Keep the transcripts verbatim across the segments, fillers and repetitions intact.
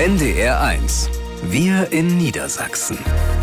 N D R eins. Wir in Niedersachsen.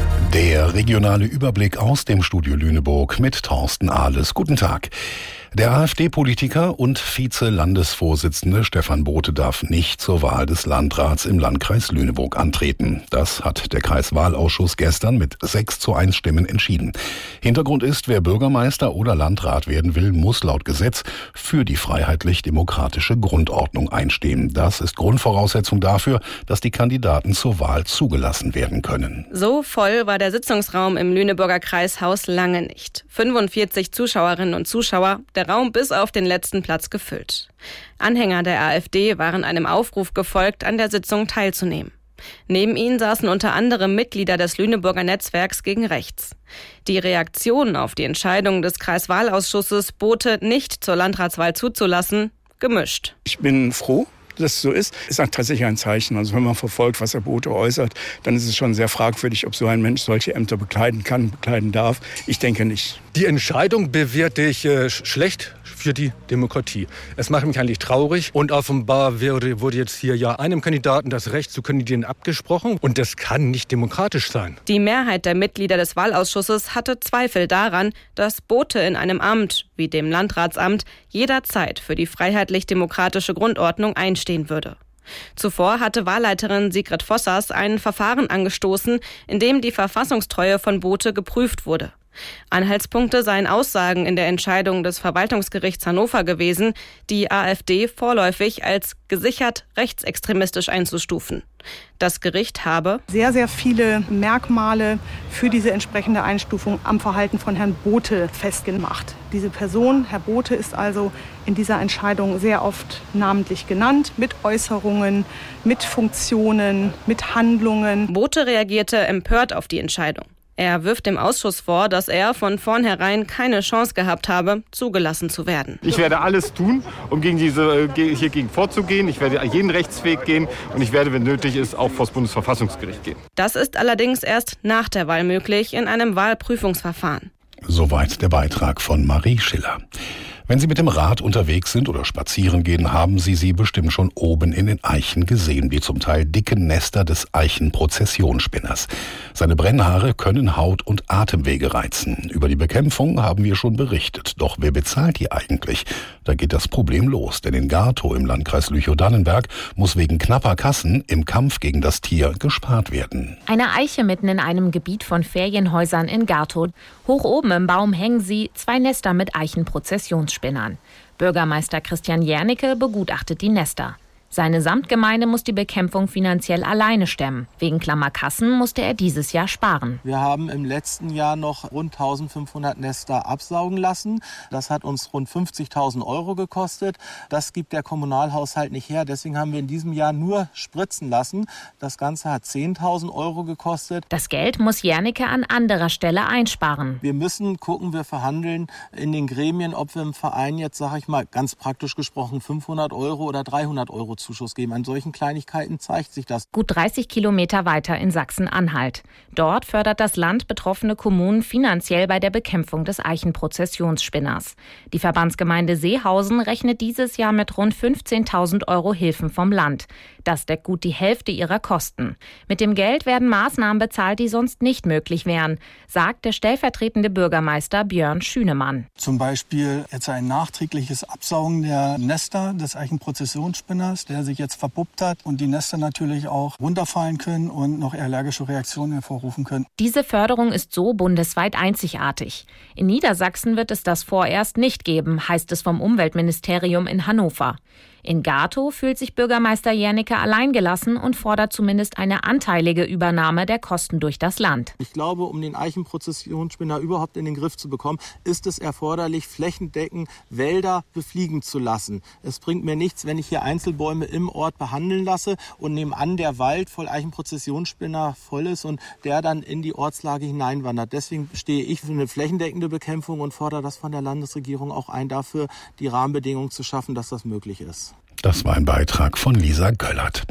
Der regionale Überblick aus dem Studio Lüneburg mit Thorsten Ahles. Guten Tag. Der AfD-Politiker und Vize-Landesvorsitzende Stefan Bothe darf nicht zur Wahl des Landrats im Landkreis Lüneburg antreten. Das hat der Kreiswahlausschuss gestern mit sechs zu eins Stimmen entschieden. Hintergrund ist, wer Bürgermeister oder Landrat werden will, muss laut Gesetz für die freiheitlich-demokratische Grundordnung einstehen. Das ist Grundvoraussetzung dafür, dass die Kandidaten zur Wahl zugelassen werden können. So voll war der Sitzungsraum im Lüneburger Kreishaus lange nicht. fünfundvierzig Zuschauerinnen und Zuschauer, der Raum bis auf den letzten Platz gefüllt. Anhänger der AfD waren einem Aufruf gefolgt, an der Sitzung teilzunehmen. Neben ihnen saßen unter anderem Mitglieder des Lüneburger Netzwerks gegen Rechts. Die Reaktion auf die Entscheidung des Kreiswahlausschusses, Bothe nicht zur Landratswahl zuzulassen, gemischt. Ich bin froh, dass es so ist, ist tatsächlich ein Zeichen. Also wenn man verfolgt, was Herr Bothe äußert, dann ist es schon sehr fragwürdig, ob so ein Mensch solche Ämter bekleiden kann, bekleiden darf. Ich denke nicht. Die Entscheidung bewerte ich äh, schlecht für die Demokratie. Es macht mich eigentlich traurig und offenbar wurde, wurde jetzt hier ja einem Kandidaten das Recht zu kandidieren abgesprochen und das kann nicht demokratisch sein. Die Mehrheit der Mitglieder des Wahlausschusses hatte Zweifel daran, dass Bothe in einem Amt wie dem Landratsamt jederzeit für die freiheitlich-demokratische Grundordnung einstehen würde. Zuvor hatte Wahlleiterin Sigrid Vossers ein Verfahren angestoßen, in dem die Verfassungstreue von Bothe geprüft wurde. Anhaltspunkte seien Aussagen in der Entscheidung des Verwaltungsgerichts Hannover gewesen, die AfD vorläufig als gesichert rechtsextremistisch einzustufen. Das Gericht habe sehr, sehr viele Merkmale für diese entsprechende Einstufung am Verhalten von Herrn Bothe festgemacht. Diese Person, Herr Bothe, ist also in dieser Entscheidung sehr oft namentlich genannt, mit Äußerungen, mit Funktionen, mit Handlungen. Bothe reagierte empört auf die Entscheidung. Er wirft dem Ausschuss vor, dass er von vornherein keine Chance gehabt habe, zugelassen zu werden. Ich werde alles tun, um gegen diese, hier gegen vorzugehen. Ich werde jeden Rechtsweg gehen und ich werde, wenn nötig ist, auch vor das Bundesverfassungsgericht gehen. Das ist allerdings erst nach der Wahl möglich in einem Wahlprüfungsverfahren. Soweit der Beitrag von Marie Schiller. Wenn Sie mit dem Rad unterwegs sind oder spazieren gehen, haben Sie sie bestimmt schon oben in den Eichen gesehen, die zum Teil dicken Nester des Eichenprozessionsspinners. Seine Brennhaare können Haut- und Atemwege reizen. Über die Bekämpfung haben wir schon berichtet. Doch wer bezahlt die eigentlich? Da geht das Problem los, denn in Gartow im Landkreis Lüchow-Dannenberg muss wegen knapper Kassen im Kampf gegen das Tier gespart werden. Eine Eiche mitten in einem Gebiet von Ferienhäusern in Gartow. Hoch oben im Baum hängen sie, zwei Nester mit Eichenprozessionsspinnern. Bürgermeister Christian Jernicke begutachtet die Nester. Seine Samtgemeinde muss die Bekämpfung finanziell alleine stemmen. Wegen Klammerkassen musste er dieses Jahr sparen. Wir haben im letzten Jahr noch rund eintausendfünfhundert Nester absaugen lassen. Das hat uns rund fünfzigtausend Euro gekostet. Das gibt der Kommunalhaushalt nicht her. Deswegen haben wir in diesem Jahr nur spritzen lassen. Das Ganze hat zehntausend Euro gekostet. Das Geld muss Jernicke an anderer Stelle einsparen. Wir müssen gucken, wir verhandeln in den Gremien, ob wir im Verein jetzt, sage ich mal, ganz praktisch gesprochen fünfhundert Euro oder dreihundert Euro Zuschuss geben. An solchen Kleinigkeiten zeigt sich das. Gut dreißig Kilometer weiter in Sachsen-Anhalt. Dort fördert das Land betroffene Kommunen finanziell bei der Bekämpfung des Eichenprozessionsspinners. Die Verbandsgemeinde Seehausen rechnet dieses Jahr mit rund fünfzehntausend Euro Hilfen vom Land. Das deckt gut die Hälfte ihrer Kosten. Mit dem Geld werden Maßnahmen bezahlt, die sonst nicht möglich wären, sagt der stellvertretende Bürgermeister Björn Schünemann. Zum Beispiel jetzt ein nachträgliches Absaugen der Nester des Eichenprozessionsspinners, der sich jetzt verpuppt hat und die Nester natürlich auch runterfallen können und noch allergische Reaktionen hervorrufen können. Diese Förderung ist so bundesweit einzigartig. In Niedersachsen wird es das vorerst nicht geben, heißt es vom Umweltministerium in Hannover. In Gartow fühlt sich Bürgermeister Jernicke alleingelassen und fordert zumindest eine anteilige Übernahme der Kosten durch das Land. Ich glaube, um den Eichenprozessionsspinner überhaupt in den Griff zu bekommen, ist es erforderlich, flächendeckend Wälder befliegen zu lassen. Es bringt mir nichts, wenn ich hier Einzelbäume im Ort behandeln lasse und nebenan der Wald voll Eichenprozessionsspinner voll ist und der dann in die Ortslage hineinwandert. Deswegen stehe ich für eine flächendeckende Bekämpfung und fordere das von der Landesregierung auch ein, dafür die Rahmenbedingungen zu schaffen, dass das möglich ist. Das war ein Beitrag von Lisa Göllert.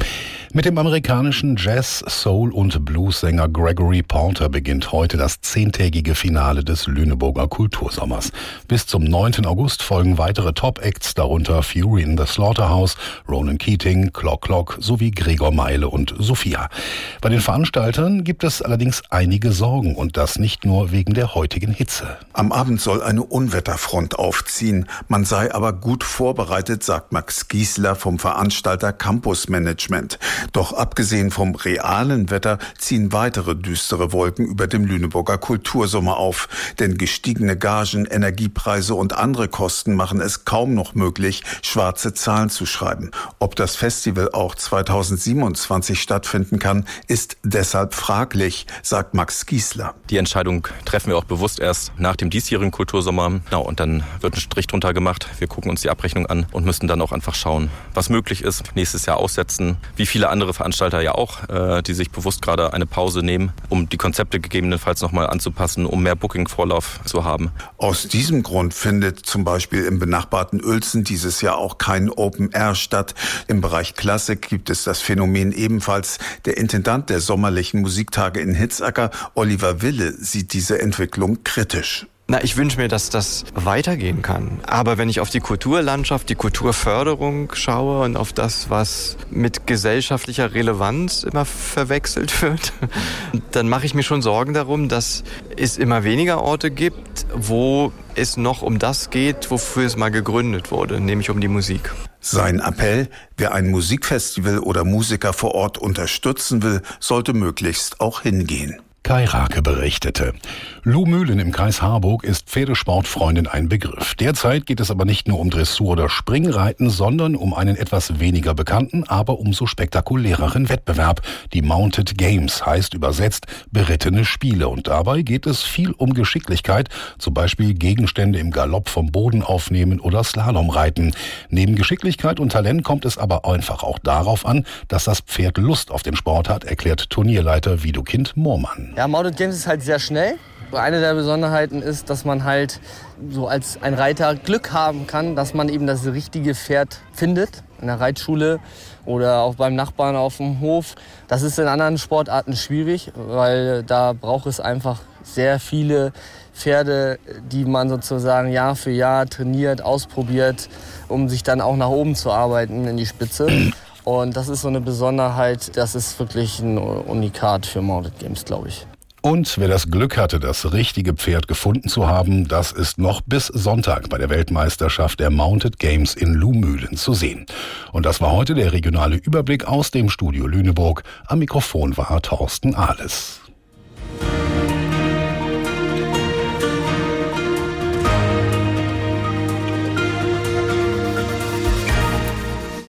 Mit dem amerikanischen Jazz-, Soul- und Blues-Sänger Gregory Porter beginnt heute das zehntägige Finale des Lüneburger Kultursommers. Bis zum neunten August folgen weitere Top-Acts, darunter Fury in the Slaughterhouse, Ronan Keating, Clock Clock sowie Gregor Meile und Sophia. Bei den Veranstaltern gibt es allerdings einige Sorgen und das nicht nur wegen der heutigen Hitze. Am Abend soll eine Unwetterfront aufziehen. Man sei aber gut vorbereitet, sagt Max Giesler vom Veranstalter Campus Management. Doch abgesehen vom realen Wetter ziehen weitere düstere Wolken über dem Lüneburger Kultursommer auf. Denn gestiegene Gagen, Energiepreise und andere Kosten machen es kaum noch möglich, schwarze Zahlen zu schreiben. Ob das Festival auch zweitausendsiebenundzwanzig stattfinden kann, ist deshalb fraglich, sagt Max Giesler. Die Entscheidung treffen wir auch bewusst erst nach dem diesjährigen Kultursommer. Ja, und dann wird ein Strich drunter gemacht. Wir gucken uns die Abrechnung an und müssen dann auch einfach schauen, was möglich ist. Nächstes Jahr aussetzen, wie viele andere Veranstalter ja auch, äh, die sich bewusst gerade eine Pause nehmen, um die Konzepte gegebenenfalls nochmal anzupassen, um mehr Booking-Vorlauf zu haben. Aus diesem Grund findet zum Beispiel im benachbarten Uelzen dieses Jahr auch kein Open Air statt. Im Bereich Klassik gibt es das Phänomen ebenfalls. Der Intendant der sommerlichen Musiktage in Hitzacker, Oliver Wille, sieht diese Entwicklung kritisch. Na, ich wünsche mir, dass das weitergehen kann. Aber wenn ich auf die Kulturlandschaft, die Kulturförderung schaue und auf das, was mit gesellschaftlicher Relevanz immer verwechselt wird, dann mache ich mir schon Sorgen darum, dass es immer weniger Orte gibt, wo es noch um das geht, wofür es mal gegründet wurde, nämlich um die Musik. Sein Appell, wer ein Musikfestival oder Musiker vor Ort unterstützen will, sollte möglichst auch hingehen. Kai Rake berichtete. Luhmühlen im Kreis Harburg ist Pferdesportfreundin ein Begriff. Derzeit geht es aber nicht nur um Dressur oder Springreiten, sondern um einen etwas weniger bekannten, aber umso spektakuläreren Wettbewerb. Die Mounted Games heißt übersetzt berittene Spiele. Und dabei geht es viel um Geschicklichkeit, zum Beispiel Gegenstände im Galopp vom Boden aufnehmen oder Slalomreiten. Neben Geschicklichkeit und Talent kommt es aber einfach auch darauf an, dass das Pferd Lust auf den Sport hat, erklärt Turnierleiter Widukind Moormann. Ja, Mounted Games ist halt sehr schnell. Eine der Besonderheiten ist, dass man halt so als ein Reiter Glück haben kann, dass man eben das richtige Pferd findet in der Reitschule oder auch beim Nachbarn auf dem Hof. Das ist in anderen Sportarten schwierig, weil da braucht es einfach sehr viele Pferde, die man sozusagen Jahr für Jahr trainiert, ausprobiert, um sich dann auch nach oben zu arbeiten in die Spitze. Und das ist so eine Besonderheit, das ist wirklich ein Unikat für Mounted Games, glaube ich. Und wer das Glück hatte, das richtige Pferd gefunden zu haben, das ist noch bis Sonntag bei der Weltmeisterschaft der Mounted Games in Luhmühlen zu sehen. Und das war heute der regionale Überblick aus dem Studio Lüneburg. Am Mikrofon war Thorsten Ahles.